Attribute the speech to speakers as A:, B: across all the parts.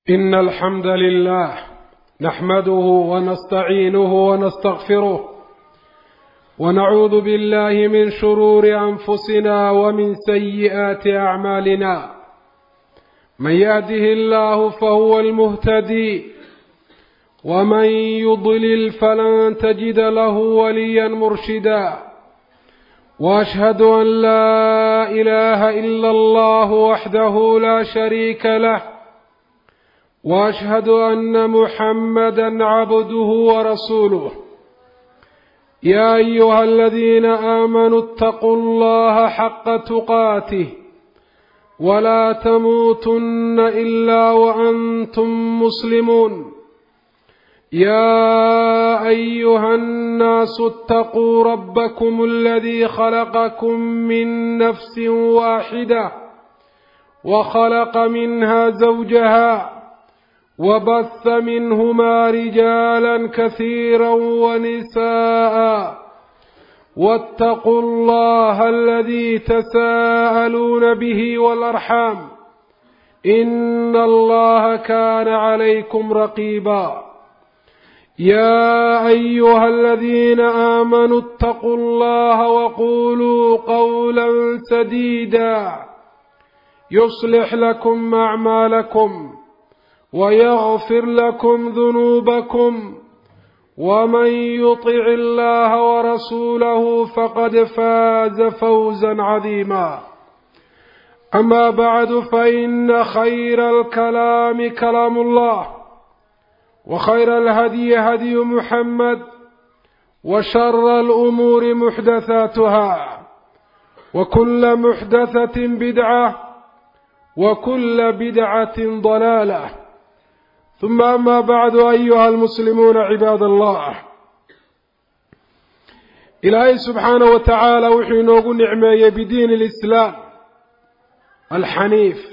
A: إن الحمد لله نحمده ونستعينه ونستغفره ونعوذ بالله من شرور أنفسنا ومن سيئات أعمالنا. من يهده الله فهو المهتدي ومن يضلل فلن تجد له وليا مرشدا. وأشهد أن لا إله إلا الله وحده لا شريك له وأشهد أن محمدا عبده ورسوله. يا أيها الذين آمنوا اتقوا الله حق تقاته ولا تموتن إلا وأنتم مسلمون. يا أيها الناس اتقوا ربكم الذي خلقكم من نفس واحدة وخلق منها زوجها وبث منهما رجالا كثيرا ونساء. واتقوا الله الذي تساءلون به والأرحام إن الله كان عليكم رقيبا. يا أيها الذين آمنوا اتقوا الله وقولوا قولا سديدا يصلح لكم أعمالكم ويغفر لكم ذنوبكم ومن يطع الله ورسوله فقد فاز فوزا عظيما. أما بعد فإن خير الكلام كلام الله وخير الهدي هدي محمد وشر الأمور محدثاتها وكل محدثة بدعة وكل بدعة ضلالة. ثم أما بعد أيها المسلمون عباد الله، إلهي سبحانه وتعالى وحي نوغو نعمة بدين الإسلام الحنيف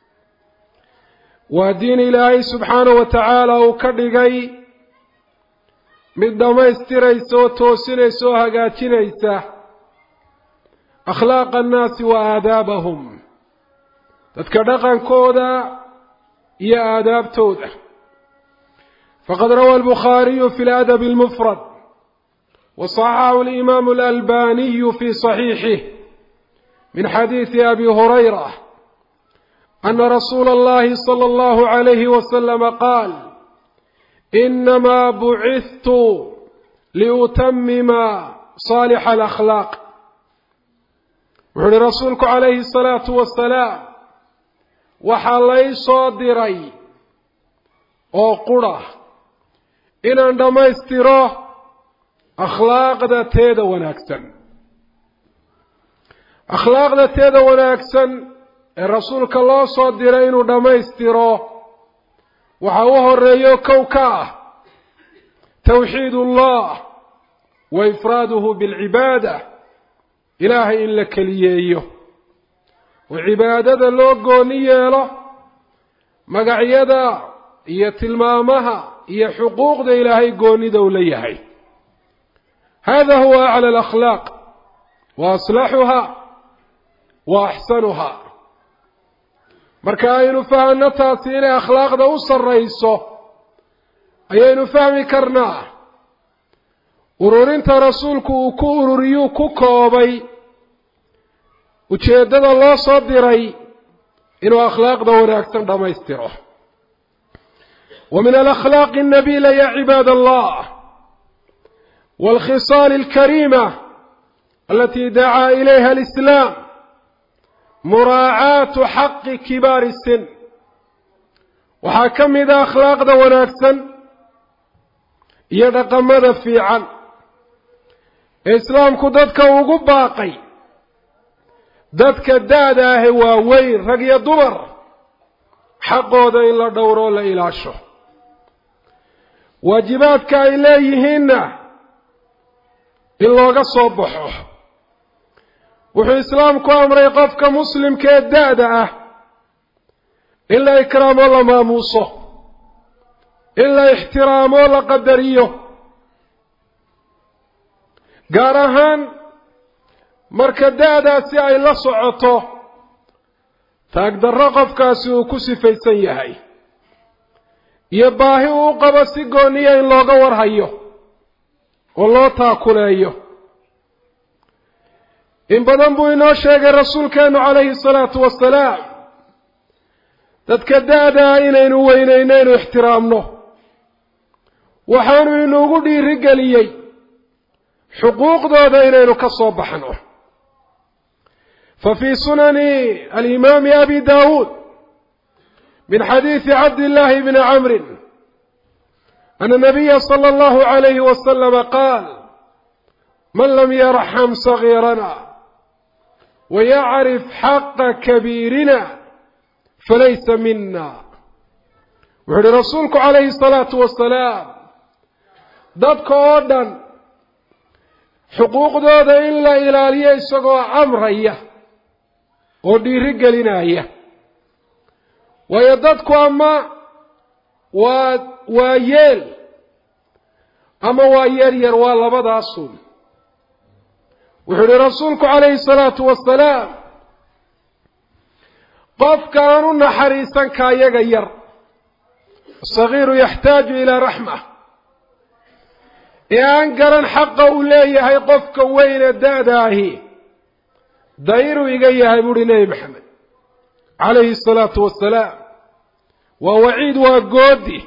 A: ودين إلهي سبحانه وتعالى وكدغي mid dhamaystirayso toosinayso hagaajinaysa akhlaaq annaasi wa aadaabahum, dadka dhaqankooda iyo aadaabtooda. فقد روى البخاري في الأدب المفرد وصححه الإمام الألباني في صحيحه من حديث أبي هريرة أن رسول الله صلى الله عليه وسلم قال: إنما بعثت لأتمم صالح الأخلاق. وعلى رسولك عليه الصلاة والسلام وحالي صادري أو قرى إن عندما استراه أخلاق ذا تيدا ونأكسن. أخلاق ذا تيدا ونأكسن الرسول الله صادرين عندما استراه وحوه الرئيو كوكاه توحيد الله وإفراده بالعبادة إلهي إلا كليه وعبادة اللوغونية له مقعيدا هي تلمامها هي حقوق ذا إلهي قوني دوليهي. هذا هو أعلى الأخلاق وأصلحها وأحسنها. marka aynu fahanno taasi inay akhlaaqda u sarrayso ayaynu fahmi karnaa ururinta rasuulku uu ku ururiyuu ku koobay ujeeddada loo soo diray inuu akhlaaqda wanaagsan dhammaystiro. ومن الأخلاق النبيلة يا عباد الله والخصال الكريمة التي دعا إليها الإسلام مراعاة حق كبار السن. وحكم إذا أخلاق ذا وناكسن يدق ماذا في عن إسلام كدتك وقب باقي دتك الدادة هو وين رقي الدمر حقه ذا إلا دوره لا إلا عشه واجباتك إليهن إلا قصبحه. wuxuu islaamku amray qofka muslimkee daada ah in la ikraamo la maamuuso, in la ixtiraamo la qadariyo, gaar ahaan marka daadaasi ay la socoto taagdarro qofkaasi uu ku sifaysan yahay. iyo baahi uu qabo si gooniya in looga warhayo oo loo taakuleeyo. in badan buu inoo sheegay rasuulkeenu calayhi salaatu wasalaam dadka da'da inaynu weynayno inuu ixtiraamno, waxaanu inuugu dhiirigeliyey xuquuqdooda inaynu ka soo baxno. ففي سنن الإمام أبي داود من حديث عبد الله بن عمرو أن النبي صلى الله عليه وسلم قال: من لم يرحم صغيرنا ويعرف حق كبيرنا فليس منا. وحدي رسولك عليه الصلاة والسلام ضدك أولا حقوق دودا إلا إلالية يسقوا عمرية ودي رجالنا ويضدك أما ويل أما ويل يروى لبضع الصول. وحدي رسولك عليه الصلاة والسلام قف كانوا حريصا كايغير. الصغير يحتاج إلى رحمة. يانقرن حقه إليه هي قفك وين الداداه دايرو إيقايا هيبوري نبي محمد عليه الصلاة والسلام. ووعيد وقودي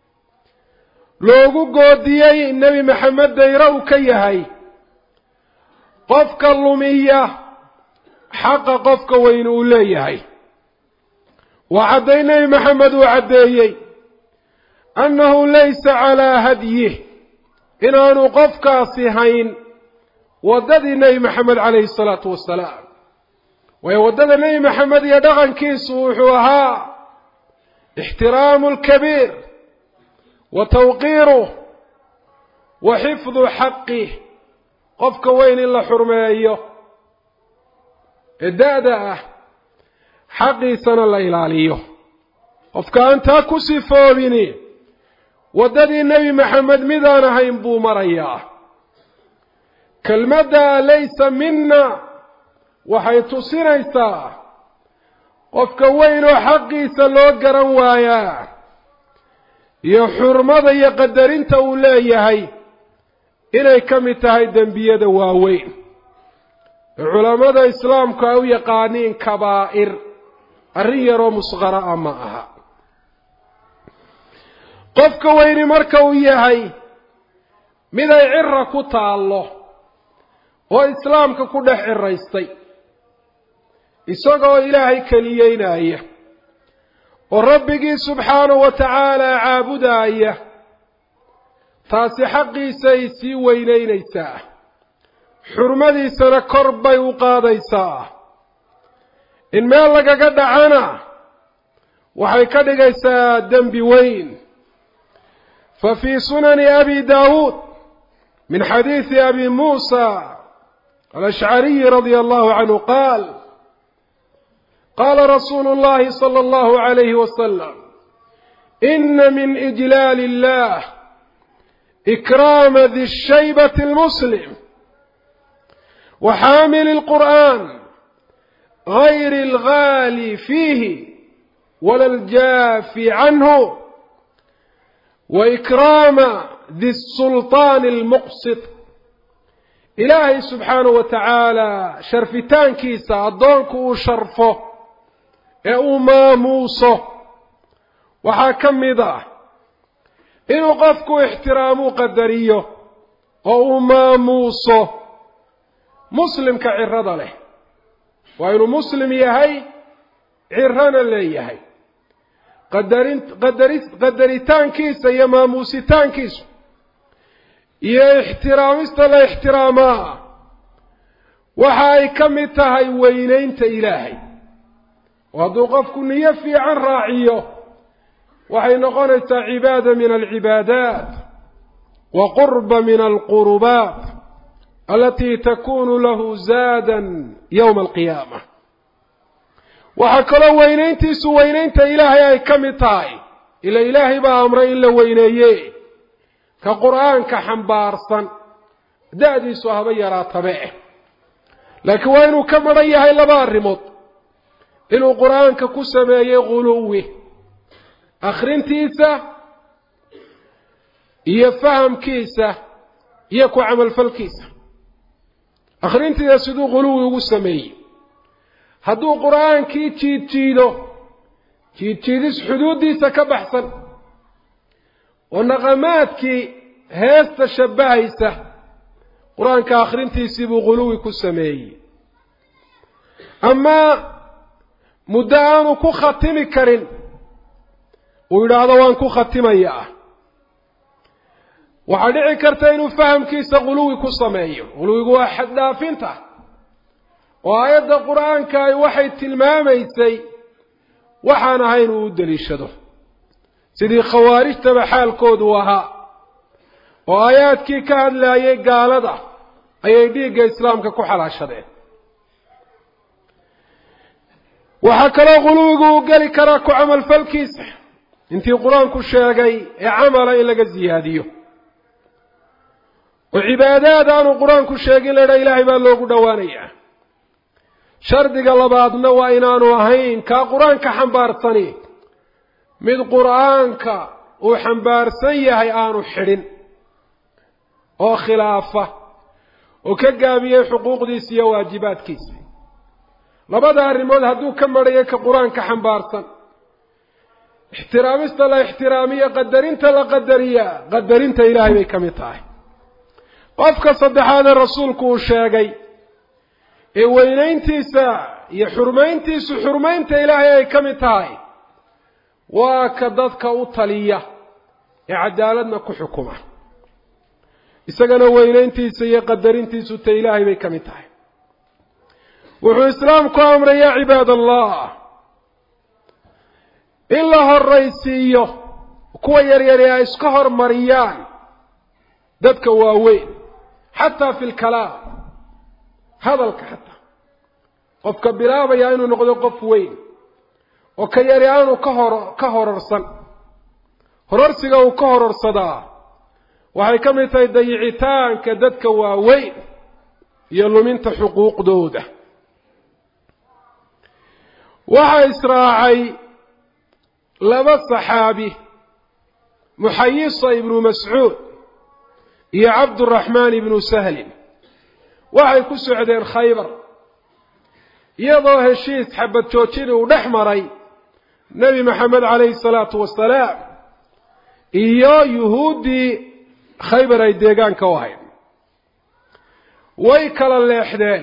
A: لوغو قوديي النبي محمد دايرو كيهي قفك اللومية حق قفك وين إليه. وعدي نبي محمد وعديي أنه ليس على هديه إن أنه قفك صيحين ودد النبي محمد عليه الصلاة والسلام. ويودد النبي محمد يدغن كيسوحها احترام الكبير وتوقيره وحفظ حقه. قفك وين إلا حرميه الدادة حقي سنة الليلاليه. قفك أنت كسفو بني ودد النبي محمد ماذا هينبو مرياه. كالمدى ليس منا وحيث سنيسا قفك وين حقي سلو قروايا يا حرمض يقدر انت ولايهي إلي كمتهي دنبيا دواوين. علماء إسلام كاو يقانين كبائر الرير مصغراء معها. قفك وين مركويهي ماذا يعرك الله وإسلامك كده حريستي إساقوا إلهي كليين آيه وربك سبحانه وتعالى عابد آيه تاسي حقي سيسي وينين إساه حرمدي سنة كربي وقاد إساه إن ما لك قد عنا وحي كدق إساه دنبي وين. ففي سنن أبي داود من حديث أبي موسى الأشعري رضي الله عنه قال: قال رسول الله صلى الله عليه وسلم: إن من إجلال الله إكرام ذي الشيبة المسلم وحامل القرآن غير الغالي فيه ولا الجافي عنه، وإكرام ذي السلطان المقسط. إلهي سبحانه وتعالى شرفتان كيسا أدونكو شرفه ماموسه وحاكم ذا إنه قفكو احترامو قدريه ماموسه مسلم كعرض له، وإنه مسلم يهي عرنا اللي يهي قدرتان كيسا يا ماموستان كيسا يا احترامست لا احتراما وحاي كمتهاي وينينت إلهي. وهذا قفك نيفي عن راعيه وحي نقنت عبادة من العبادات وقرب من القربات التي تكون له زادا يوم القيامة. وحكرا وينينتي سوينينت إلهي أي كمتاي إلى إلهي بأمر إلا وينيه كقرآن كحنبارصا دادي صحابي راتبعه. لكن وينو كمريه إلا بارمط إنه قرآن ككسما يغلوه أخرين تيسا iyo fahamkiisa iyo ku camal falkiisa akhrintiisa siduu quluwi ugu sameeyay hadduu quraankii jiidjiidis xuduudiisa ka baxsan oo naqamaadkii heesta shabahaysa quraanka akhrintiisii buu quluwi ku sameeyay ama muddo aanu ku khatimi karin uu yidhaahdo waan ku khatimayaa waxaa dhici karta inuu fahamkiisa quluwi ku sameeyo quluwigu waa xad dhaafinta oo aayadda qur-aanka ay waxay tilmaamaysay waxaan ahayn uu u daliishado sidii khawaarijtaba xaalkoodu ahaa oo aayaadkii ka hadlaayay gaalada ayay dhiigga islaamka ku xalaashadeen waxaa kaloo quluwigu u geli karaa ku camal falkiisa intii qur-aanku sheegay ee camala in laga ziyaadiyo oo cibaadaad aanu qur-aanku sheegin ladha ilaahay baa loogu dhowaanayaa shardiga labaadna waa inaanu ahayn kaa qur-aanka xambaarsani mid qur-aanka uu xambaarsan yahay aanu xidhin oo khilaafa oo ka gaabiyey xuquuqdiisa iyo waajibaadkiisa labada arrimood hadduu ka madhayo ka qur-aanka xambaarsan ixtiraamista la ixtiraamiyo qadarinta la qadariya qadarinta ilaahay bay ka mid tahay qofka saddexaad ee rasuulku uu sheegay ee weynayntiisa iyo xurmayntiisu xurmaynta ilaahay ay ka mid tahay waa ka dadka u taliya ee cadaaladna ku xukuma isagana weynayntiisa iyo qadarintiisu ta ilaahay bay ka mid tahay wuxuu islaamku amray yaa cibaad allah in la horraysiiyo kuwa yaryari ay iska hormariyaan dadka waaweyn xataa fi lkalaam hadalka xataa qofka bilaabaya inuu noqdo qof weyn oo ka yari aanu ka hororsan hororsiga uu ka hororsadaa waxay ka mid tahay dayicitaanka dadka waaweyn iyo luminta xuquuqdooda waxaa israacay laba saxaabi muxayisa ibnu mascuud iyo cabduraxmaan ibnu sahlin waxay ku socdeen khaybar iyadoo heshiis xabad joojin uu dhex maray nebi maxamed calayhi salaatu wasalaam iyo yuhuuddii khaybar ay deegaanka u ahayd way kala leexdeen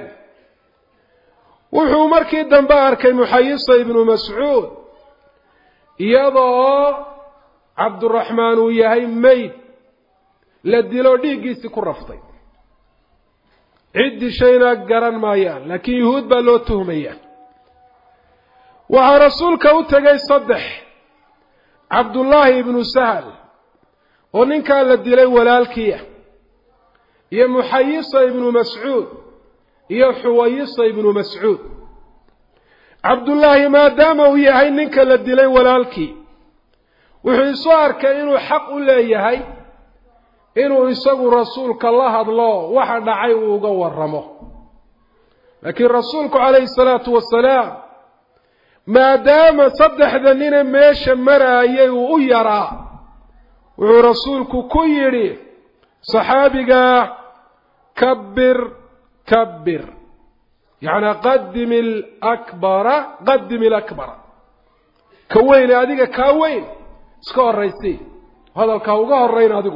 A: wuxuu markii dambe arkay muxayisa ibnu mascuud iyadoo cabduraxmaan uu yahay mayd la dilo dhiiggiisii ku raftay cid dishayna garan maayaan laakiin yuhuud baa loo tuhmaya waxaa rasuulka u tegay 3 cabdullaahi ibnu sahal oo ninkaa la dilay walaalkiia iyo muxayisa ibnu mascuud iyo xuwayisa ibnu mascuud cabdullaahi maadaama uu yahay ninka la dilay walaalkii wuxuu isu arkay inuu xaq u leeyahay inuu isagu rasuulka la hadlo waxa dhacay uu uga warramo laakiin rasuulku calayhi salaatu wasalaam maadaama 3 nin meesha maraayay uu u yaraa wuxuu rasuulku ku yidhi saxaabiga kabbir yacni qadim alakbara ka weyn adiga kaa weyn iska horraysay hadalkaa uga horrayn adigu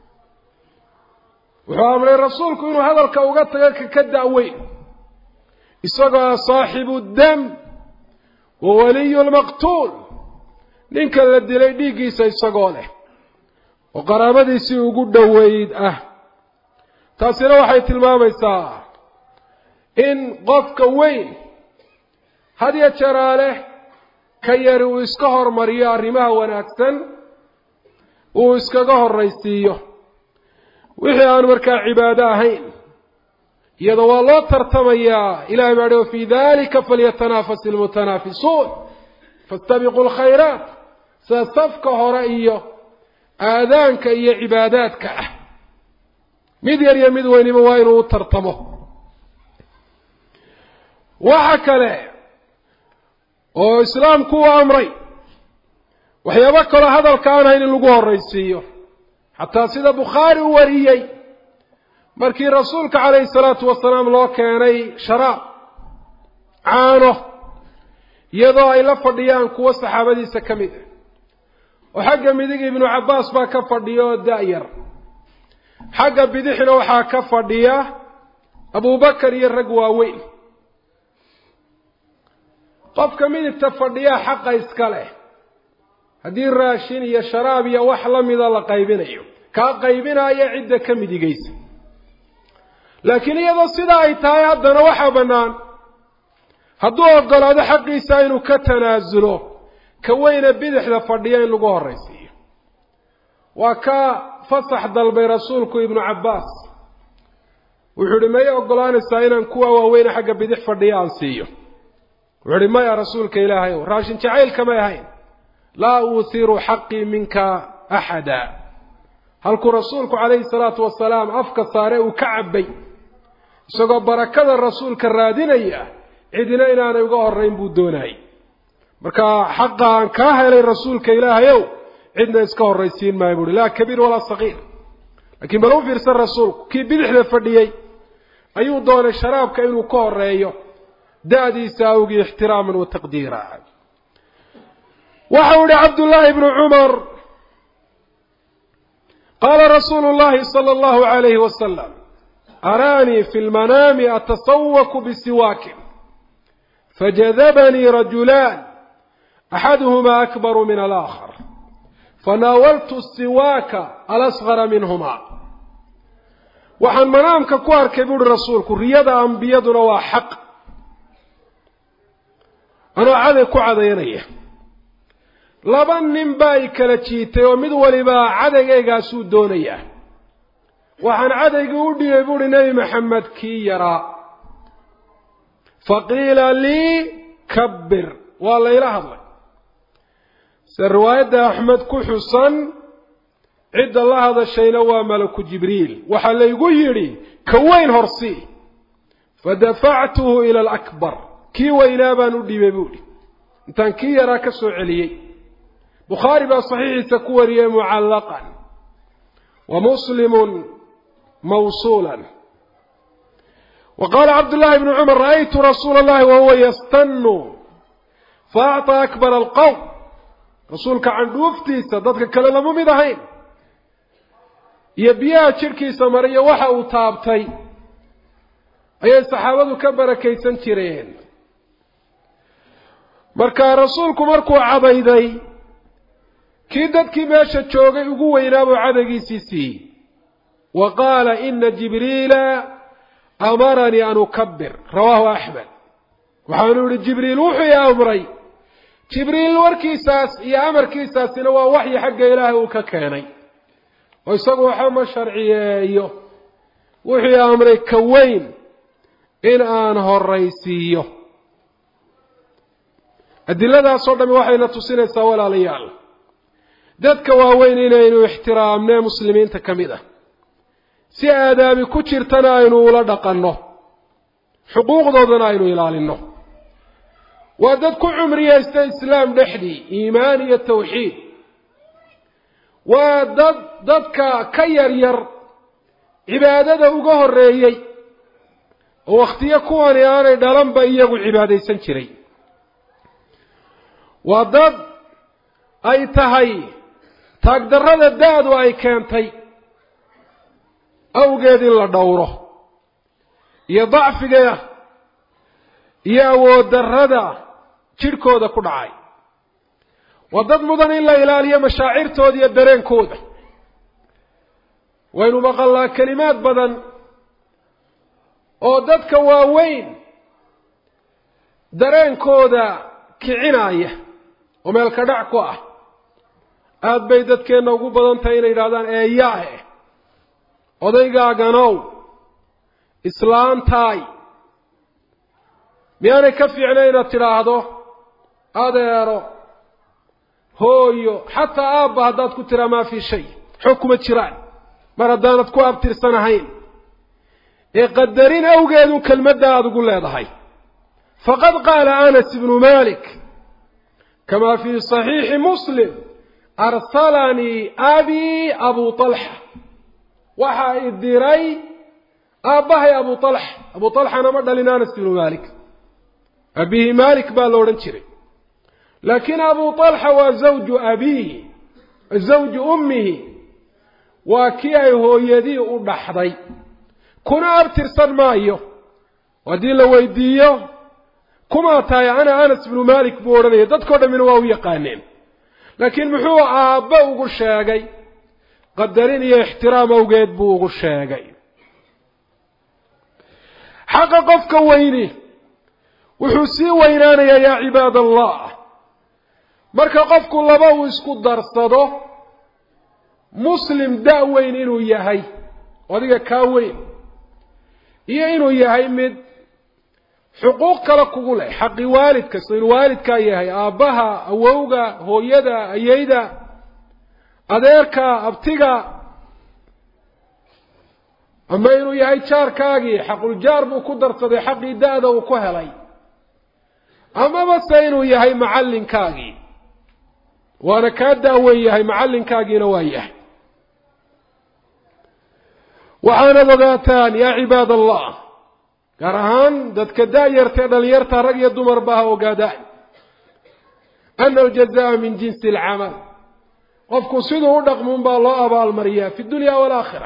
A: wuxuu amray rasuulku inuu hadalka uga tago ka da'weyn isagoo saaxibu dam wa waliyu lmaqtuul ninka la dilay dhiiggiisa isagoo leh oo qaraabadiisii ugu dhoweyd ah taasina waxay tilmaamaysaa in qofka weyn had iyo jeeraa leh ka yari uu iska hormariyo arrimaha wanaagsan uu iskaga horraysiiyo wixii aan markaa cibaado ahayn iyadoo waa loo tartamayaa ilahay baa dhi fii dalika falyatanafas ilmutanaafisuun fastabiqu lkhayraat sida safka hore iyo aadaanka iyo cibaadaadka ah mid yar iyo mid weyniba waa inuu u tartamo waxa kale oo islaamku u amray waxyaabo kaloo hadalka aan ahayn in lagu horraysiiyo حتى سيدة بخاري وريي markii rasuulka calayhi salaatu wasalaam loo keenay sharaab caano iyadoo ay la fadhiyaan kuwa saxaabadiisa ka mid ah oo xagga midig ibnu cabbaas baa ka fadhiyo daayar xagga bidixna waxaa ka fadhiya abubakar iyo rag waaweyn qofka midigta fadhiya xaqa iska leh haddii raashin iyo sharaab iyo wax la mida la qaybinayo kaa qaybinaya cidda ka midigaysa laakiin iyadoo sidaa ay tahay haddana waxaa bannaan hadduu oggolaado xaqiisa inuu ka tanaasulo ka weyna bidixda fadhiya in lagu horraysiiyo waa ka fasax dalbay rasuulku ibnu cabbaas wuxuu ihi may oggolaanaysaa inaan kuwa waaweyne xagga bidix fadhiya aan siiyo wuxuu ihi maya rasuulka ilaahay ow raashin jacaylka may ahayn laa uuhiru xaqii minka axada halkuu rasuulku calayhi salaatu wasalaam afka saare uu ka cabbay isagoo barakada rasuulka raadinaya cidina inaanay uga horrayn buu doonayay marka xaqa aan kaa helay rasuulka ilaahayow cidna iska horraysiin maayo buuhi laa kabiir walaa sagiir laakiin bal u fiirsan rasuulku kii bidixda fadhiyey ayuu doonay sharaabka inuu ka horreeyo da'diisa awgii ixtiraaman wa taqdiira waxau ihi cabdullaahi ibnu cumar qaala rasuulu llahi sala allahu calayhi wasalam araanii fi lmanaami atasawaku bisiwaakin fajadabanii rajulaan axaduhumaa akbaru min alaakhar fanaawaltu siwaaka alasgara minhumaa waxaan manaamka ku arkay buuhi rasuulku riyada ambiyaduna waa xaq anoo caday ku cadaynaya laba nin baa i kala jiitay oo mid waliba cadaygaagaasuu doonayaa waxaan cadaygii u dhigay buuhi nebi maxamed kii yaraa faqiila lii kabbir waa layla hadlay se riwaayadda axmed ku xusan cidda la hadashayna waa malaku jibriil waxaa laygu yidhi ka weyn horsii fadafactuhu ila alakbar kii weynaa baan u dhiibay buuhi intaan kii yaraa ka soo celiyey bukhaari baa saxiixiisa ku wariyey mucallaqan wa muslimun mawsuulan وقال عبد الله بن عمر رأيت رسول الله وهو يستن فأعطى أكبر القوم رسولك عن دوفتي صدقك كلا ممدهين يبيا شركي سمرية وحا وطابتي أي الصحابة كبر كيسان تيرين مركا رسولك مركو عبيدي كيدت كماشة تشوغي يقوى ينابو عدقي سيسي وقال إن جبريل أمرني أن أكبر رواه أحمد وحانول جبريل وحي أمري جبريل وركيساس يا أمر كيساس نوا وحي حق إله وككاني ويسقوا حما شرعيه وحي أمري كوين إن أنه الرئيسيه الدلالة صدام وحي نتصين سوال ليال ذاتك واوين إنه احترامنا مسلمين تكمده si aadaabi ku jirtana aynu ula dhaqanno xuquuqdoodana aynu ilaalinno waa dad ku cumriyaysta islaam dhexdii iimaan iyo tawxiid waa dadka ka yaryar cibaadada uga horreeyey oo wakhtiyo kuwani aanay dhalanba iyagu cibaadaysan jiray waa dad ay tahay taagdarrada da-du ay keentay awgeed in la dhowro iyo dacfiga iyo awood darrada jidhkooda ku dhacay waa dad mudan in la ilaaliyo mashaacirtooda iyo dareenkooda waynu maqalnaa kelimaad badan oo dadka waaweyn dareenkooda kicinaya oo meel ka dhac ku ah aad bay dadkeenna ugu badan tahay inay yidhahdaan eeyaahe odaygaaganow islaantaay miyaanay ka fiicnay inaad tidhaahdo adeero hooyo xataa aabba haddaad ku tiraa maa fii shay xog kuma jiraan mar haddaanad ku abtirsanahayn ee qadarin awgeedu kelmadda aada ugu leedahay faqad qaala anas ibnu malik kamaa fii saxiixi muslim أرسلني أبي أبو طلحة وحا إدري أباه أبو طلحة. أبو طلحة نمد لنانس بن مالك أبيه مالك بالورنشري، لكن أبو طلحة وزوج أبيه زوج أمه وكيه هو يدي أرحضي كنا أبترسل مايو ودي لو يديو كما تاي أنا أنس بن مالك بورني تذكر من واوية قانين، لكن محو آبا وقشاقي قدريني احترام وقيد بو وقشاقي حق قفك ويني وحسي ويناني يا عباد الله. marka qofku laba uu isku darsado muslim daaweyn inuu yahay adiga ka weyn iyo inuu yahay mid xuquuq kala kugu leh xaqi waalidka soo waalidka yahay aabaha awowga hooyada ayeyda adeerka abtiga ama inuu yahay jaarkaagi xaqul jaar buu ku darsaday xaqi daada uu ku helay ama base inuu yahay macallinkaagi وانا كادا وياهي معلن كاقينا وياه. وعانا ضغاتان يا عباد الله كرهان داد كدا يرتدى ليرتى رقيا دمر بها وقادان أن الجزاء من جنس العمل قفكو سيدو رقم بالله أبا المريا في الدنيا والآخرة.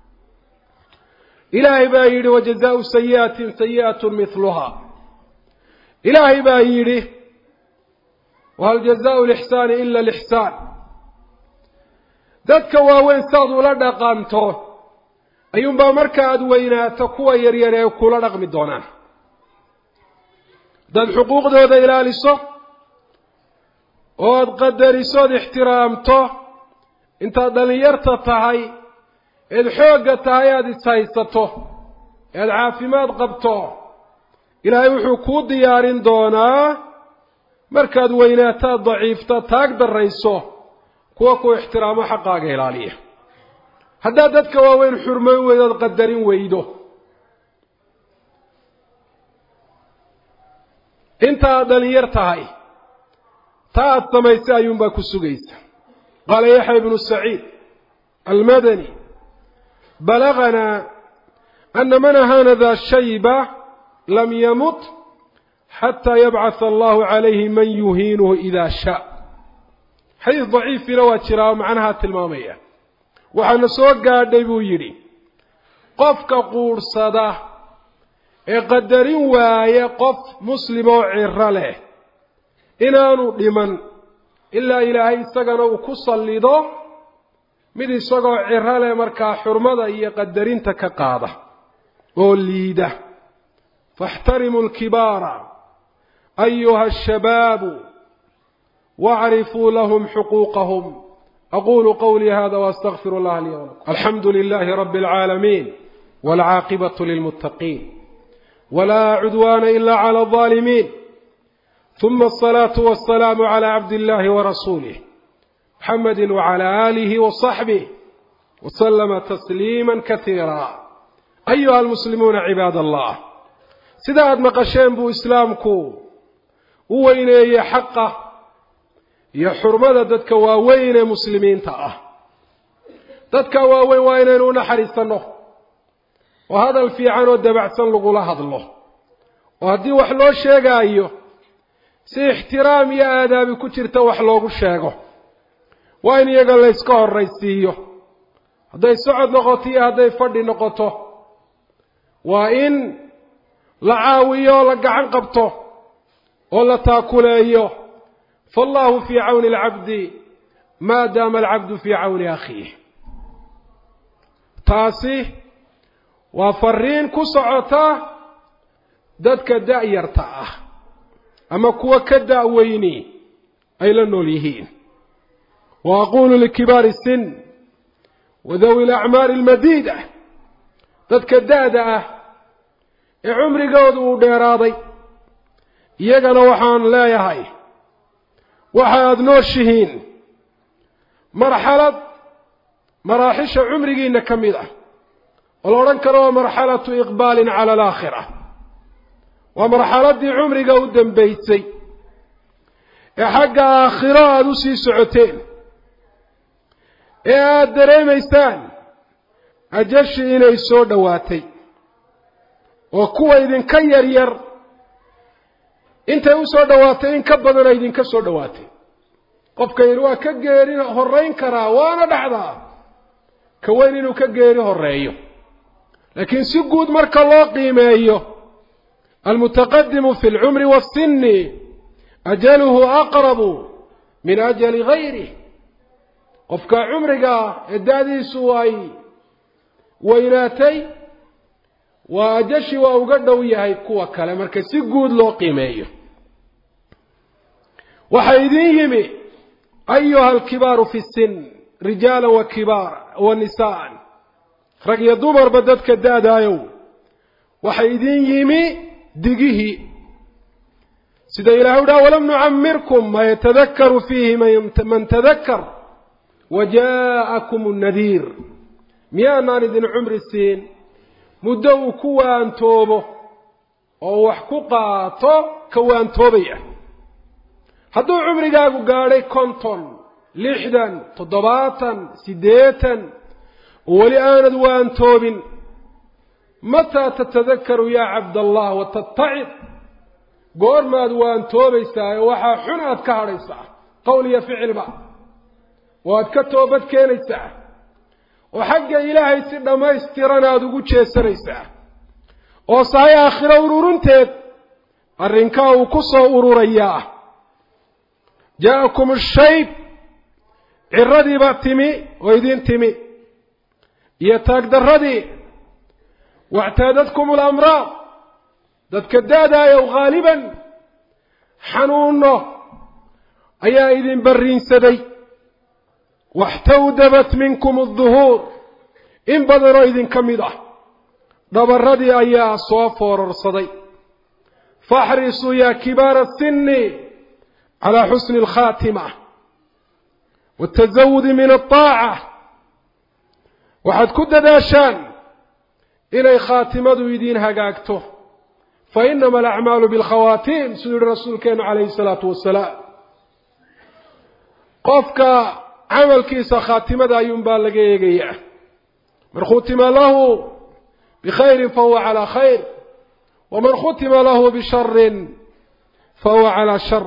A: إلهي بايري وجزاء سيئات سيئات مثلها. إلهي بايري وهل جزاء الإحسان إلا الإحسان. ذاتك واوين سادو لدى قامتو أيوم بامركا أدوينا تقوى يريانا يكولا رقم الدونان ذات حقوق دو ذا إلى لسو واد قدر يسود احترامتو انت دليرتا تهي الحوقة تهي هذه سايستو العافمات قبتو إلهي وحكو ديارين دونا markaad weynaataa daciifta taag darayso kuwa ku ixtiraamo xaqaaga ilaaliya. haddaad dadka waaweyn xurmayn weydaad qadarin weydo intaad dhalinyar tahay taad samaysay ayuunbaa ku sugaysa. qaala yaxya ibnu saciid almadani balagana ana man ahana daa shayba lam yamut حتى يبعث الله عليه من يهينه إذا شاء. حديث ضعيف في لوات شراء معناها التلمامية. وحن سوق قادبو يري قفك قور صدا اقدرين وايا قف مسلم وعرله إنانو لمن إلا إلهي استغنوا كسلدو مدي سوق عرله مركا حرمدا يقدرين تكقاده وليده. فاحترموا الكبار أيها الشباب واعرفوا لهم حقوقهم. أقول قولي هذا وأستغفر الله لي ولكم. الحمد لله رب العالمين والعاقبة للمتقين ولا عدوان إلا على الظالمين، ثم الصلاة والسلام على عبد الله ورسوله محمد وعلى آله وصحبه وسلم تسليما كثيرا. أيها المسلمون عباد الله، سيداد مقشين بو إسلامكو وويني حقه يا حرمة دادك واوين مسلمين تأه دادك واوين وينينون حريصنه وهذا الفيعان ودبعسن لغو لهذا الله وهدي وحلو الشيقا أيوه سي احترام يا آدابي كتيرتا وحلوغو الشيقه وين يقال ليسكوه الرئيسيه هذا سعود نقطيه هذا فرد نقطه وإن لعاويه لقعن قبطه ولا تاكله فالله في عون العبد ما دام العبد في عون أخيه. تاسي وفرين كسعته دادك دائرته أما كوا كدا ويني أي لنوليهين. وأقول لكبار السن وذوي الأعمار المديدة دادك دادة عمري قود وديراضي يقنا وحان لا يهي waxaad nooshihiin marxalad maraaxisha cumrigiina kamid ah oo la oran karo marxalatu iqbaalin cala al-aakhirah wa marxaladii cumriga u dambeysay ee xagga aakhiro aad u sii socoteen dareemaysaan ajashi inay soo dhawaatay oo kuwa idinka yaryar intay u soo dhawaatay in ka badan ay idinka soo dhawaatay qofka yar waa ka geerin horeyn karaa waana dhacdaa ka weyn inuu ka geeri horeeyo laakiin si guud marka loo qiimeeyo المتقدم في العمر والسن أجله أقرب من أجل غيره قفك عمرك الدادي سواي ويناتي وأجشي وأقدوا يهي كوا كلام كسي قود لو قيميه وحيديهم أيها الكبار في السن رجال وكبار ونساء رقي دمر بددك الدادا يوم وحيديهم دقيه سيدا إلهودا ولم نعمركم ما يتذكر فيه من تذكر وجاءكم النذير ميانا ندن عمر السين مدو كوان توبه أو وحكوقاته كوان توبيه هدو عمري قاري كونتون لحدا تضباطا سديتا ولآن دوان توب متى تتذكر يا عبد الله وتتعظ قور ما دوان توبيسا وحا حنات كهريسا قولي فعل ما وادكتوبت كينيسا وحق إلهي سيدا ما يستيرنا دوغو تشيسريسا وصاي آخر ورورنتيد الرنكاو كسو ورورياه جاءكم الشيب الردي باتمي ويدين تمي يتاقدر ردي واعتادتكم الأمراض ذاتك الدادا يو غالبا حنونه أيا إذن برين سدي واحتودبت منكم الظهور إن بدر إذن كمده دبر ردي أيا صوفور رصدي فاحرصوا يا كبار السن على حسن الخاتمة والتزود من الطاعة وحد كد داشان إلي خاتمة يدين هقاكته فإنما الأعمال بالخواتيم سيد الرسول كان عليه الصلاة والسلام قفك عمل كيس خاتمة ينبال لقيقية من ختم له بخير فهو على خير ومن ختم له بشر فهو على شر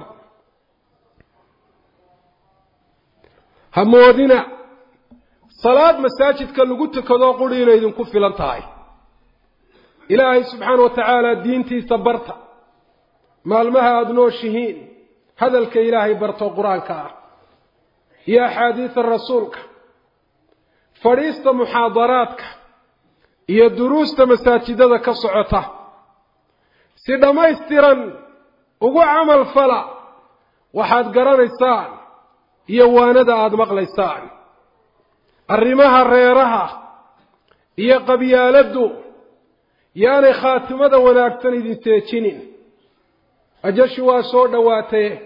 A: همودنا صلاة مساجد كاللغوت كذا قولين إذن كفلا انتهي إلهي سبحانه وتعالى دينتي صبرت مالمها أدنوشهين هذا الكإلهي برتو قرآنك يا حديث الرسول فريست محاضراتك يا دروس مساجد كصعته سيدا ما يستيران وقو عمل فلا وحاد قران إسان يواند آد مقليسان الرماها الريرها يا قبيالدو يعني خاتمة وناكتني دي تيشينين أجشوا سور دواتي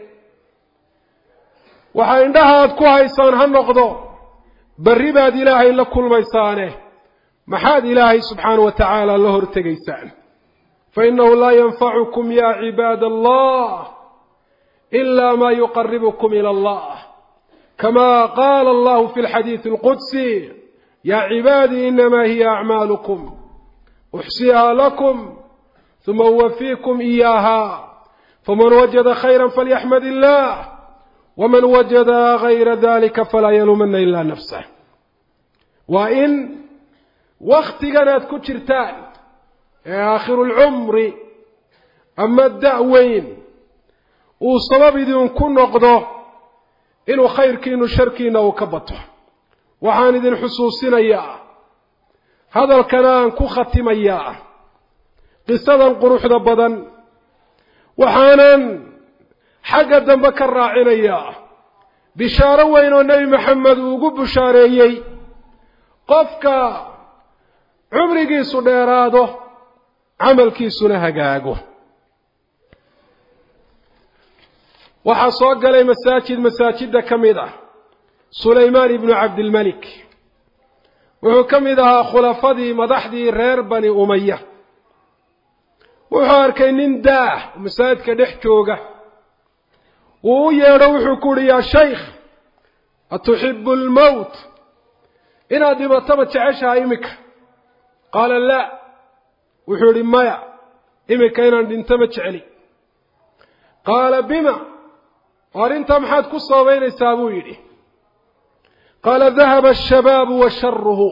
A: وحاندها أدكوها إسان هالنقضو بالرباد إلهي لكل ميسانه محاد إلهي سبحانه وتعالى الله ارتقيسان فإنه لا ينفعكم يا عباد الله إلا ما يقربكم إلى الله كما قال الله في الحديث القدسي يا عبادي إنما هي أعمالكم أحصيها لكم ثم أوفيكم إياها فمن وجد خيرا فليحمد الله ومن وجد غير ذلك فلا يلومن إلا نفسه وإن وقت قنات كترتان آخر العمر أما الدعوين وصلب إذن كن نقضه إنه خير كينو شركينا وكبته وحان إذن حسوسنا إياه هذا الكلام كختم إياه قصة قروح دبدا وحانا حق الدنبك الراعين إياه بشارة وين النبي محمد وقب بشاريي قفك عمري كيسو ديراده عمل كيسو نهقاقه وحصوق لي مساجد كميدة سليمان بن عبد الملك وكميدها خلفدي مدحدي رير بني أمية وحاركين داه مساجد كدحجوغة ويروح كوري يا شيخ أتحب الموت inaad dhimataba jeceshahay imika qaala laa wuxuu yidhi maya imika inaan dhintaba jeceli qaala bima arrintaa maxaad ku sababaynaysaa buu yidhi qaala dahaba ashabaabu wa sharuhu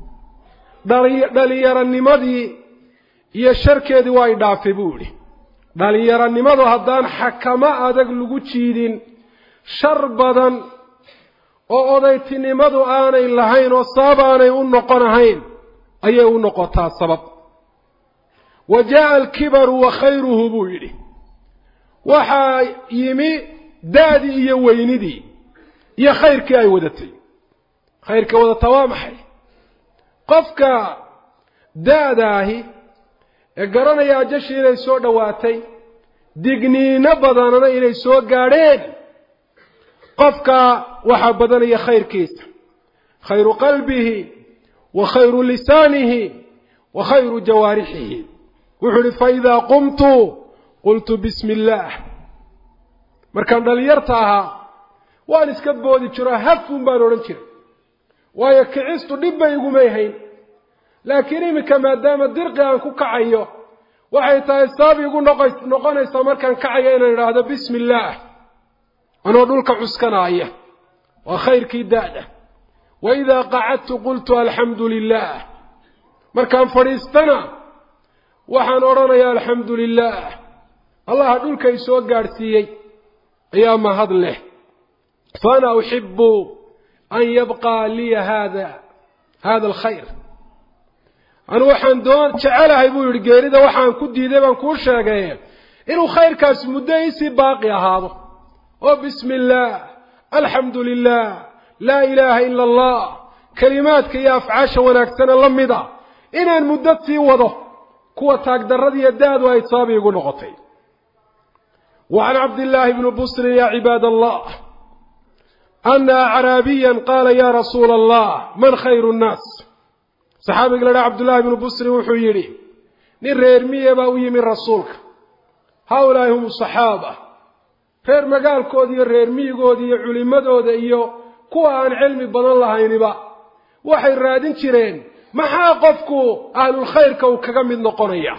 A: dhallinyaranimadii iyo sharkeedii waa idhaafay buu yidhi dhallinyaranimadu haddaan xakamo adag lagu jiidin shar badan oo odaytinimadu aanay lahayn oo sabab aanay u noqonahayn ayay u noqotaa sabab wa jaa'a alkibaru wa khayruhu buu yidhi waxaa yimi daadii iyo weynidii iyo khayrkii ay wadatay khayrka wadataa waa maxay qofka daadaahi ee garanaya ajashii inay soo dhowaatay digniino badanana inay soo gaadheen qofka waxaa badanaya khayrkiisa khayru qalbihi wa khayru lisaanihi wa khayru jawaarixihi wuxuu ihi faidaa qumtu qultu bismi illaah markaan dhalinyarta ahaa waan iska boodi jiro hafun baan odhan jiray waayo kicistu dhib bay igumay hayn laakiin iminka maadaama dirqi aan ku kacayo waxay tahay sabab igu noqonaysaa markaan kacayo inaan idhaahdo bismi illaah anoo dhulka cuskanaaya waa khayrkii daada waidaa qacadtu qultu alxamdu lilah markaan fadhiistana waxaan odhanayaa alxamdu lilah allaha dhulka isoo gaadhsiiyey ayaa mahad leh faana uxibu an yabqaa liya hada alkhayr anu waxaan jecelahay buu yidhi geerida waxaan ku diiday baan kuu sheegay inuu khayrkaas muddo isii baaqi ahaado oo bismi illaah alxamdu lilah laa ilaaha ila allah kelimaadka iyo afcaasha wanaagsana la mida inaan muddo sii wado kuwa taagdarradiiyo daadu ay sabab iigu noqotay وعن عبد الله بن بصر يا عباد الله أن أعرابيا قال يا رسول الله من خير الناس صحابي قال عبد الله بن بصر وحيري نريرمية باوي من رسولك هؤلاء هم الصحابة خير مقال كودي الريرمية كودي علماء كودي كوا عن علم بضل الله ينبا وحي الرادين شرين ما حاقفكو أهل الخير كوكا من نقنية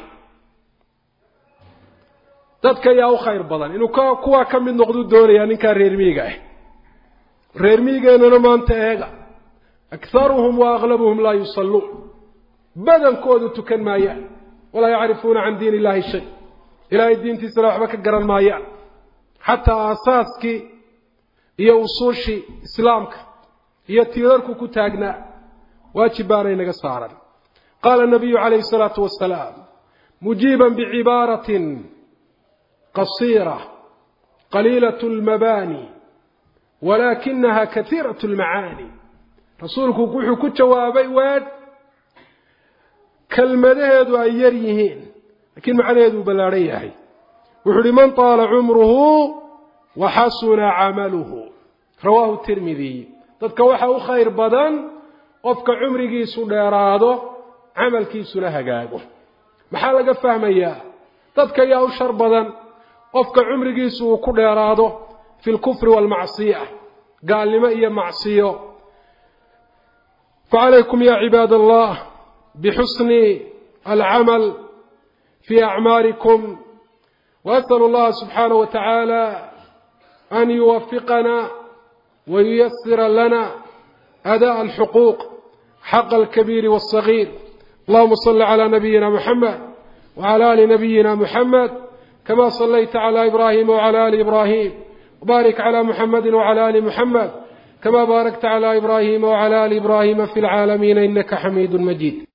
A: dadka yaa u khayr badan inuu kuwa ka mid noqdo doonaya ninka reer miyiga ah reer miyigeena maanta eega aktharuhum wa aghlabuhum la yusallu badankoodu tukan maayaan wala yaarifuuna an diin ilaahi shay ilaahi diintiisa waxba ka garan maayaan hatta asaaski iyo usuushi islaamka iyo tiirarku ku taagna waajibaanay naga saaran qala nabiyyu alayhi salatu wassalaam mujiban bi'ibaratin قصيرة قليلة المباني ولكنها كثيرة المعاني رسولك كوحو كجوابي واد كالمدهد وأيريهين لكن معنى بلاريه وحل من طال عمره وحسن عمله رواه الترمذي تتكوحه خير بدن قفك عمرك سنراده عملك سنهجاجه محالك فهميا تتكيا شر بدن qofka cumrigiisu uu ku dheeraado fi al-kufr wal-ma'siyah gaalnimo iyo macsiyo فعليكم يا عباد الله بحسن العمل في أعمالكم وأسأل الله سبحانه وتعالى أن يوفقنا وييسر لنا أداء الحقوق حق الكبير والصغير اللهم صل على نبينا محمد وعلى آل نبينا محمد كما صليت على إبراهيم وعلى آل إبراهيم وبارك على محمد وعلى آل محمد كما باركت على إبراهيم وعلى آل إبراهيم في العالمين إنك حميد مجيد